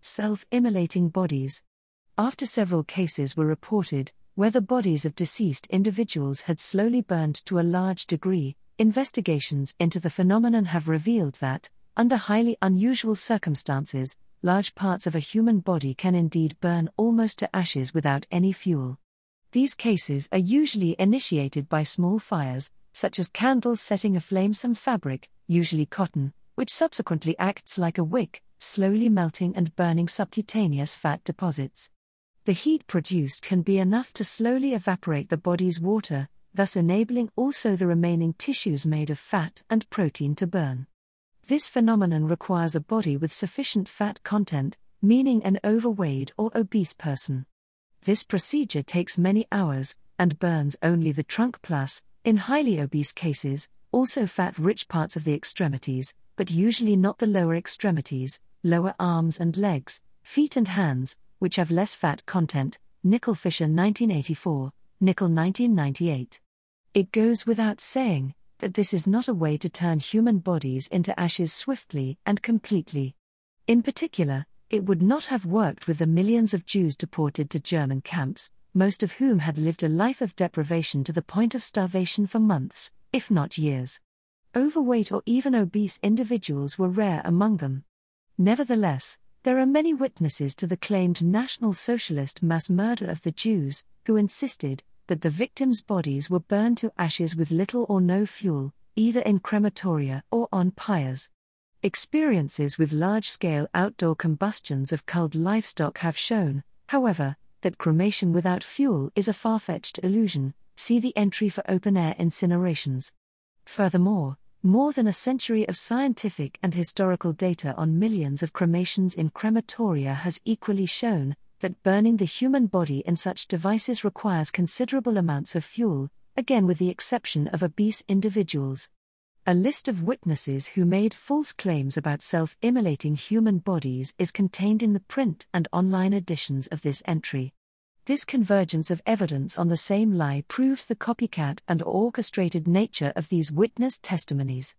Self-immolating bodies. After several cases were reported, where the bodies of deceased individuals had slowly burned to a large degree, investigations into the phenomenon have revealed that, under highly unusual circumstances, large parts of a human body can indeed burn almost to ashes without any fuel. These cases are usually initiated by small fires, such as candles setting aflame some fabric, usually cotton, which subsequently acts like a wick, slowly melting and burning subcutaneous fat deposits. The heat produced can be enough to slowly evaporate the body's water, thus enabling also the remaining tissues made of fat and protein to burn. This phenomenon requires a body with sufficient fat content, meaning an overweight or obese person. This procedure takes many hours, and burns only the trunk plus, in highly obese cases, also fat-rich parts of the extremities, but usually not the lower extremities, lower arms and legs, feet and hands, which have less fat content. Nickel Fisher 1984, Nickel 1998. It goes without saying that this is not a way to turn human bodies into ashes swiftly and completely. In particular, it would not have worked with the millions of Jews deported to German camps, most of whom had lived a life of deprivation to the point of starvation for months, if not years. Overweight or even obese individuals were rare among them. Nevertheless, there are many witnesses to the claimed National Socialist mass murder of the Jews, who insisted that the victims' bodies were burned to ashes with little or no fuel, either in crematoria or on pyres. Experiences with large-scale outdoor combustions of culled livestock have shown, however, that cremation without fuel is a far-fetched illusion. See the entry for open-air incinerations. Furthermore, more than a century of scientific and historical data on millions of cremations in crematoria has equally shown that burning the human body in such devices requires considerable amounts of fuel, again with the exception of obese individuals. A list of witnesses who made false claims about self-immolating human bodies is contained in the print and online editions of this entry. This convergence of evidence on the same lie proves the copycat and orchestrated nature of these witness testimonies.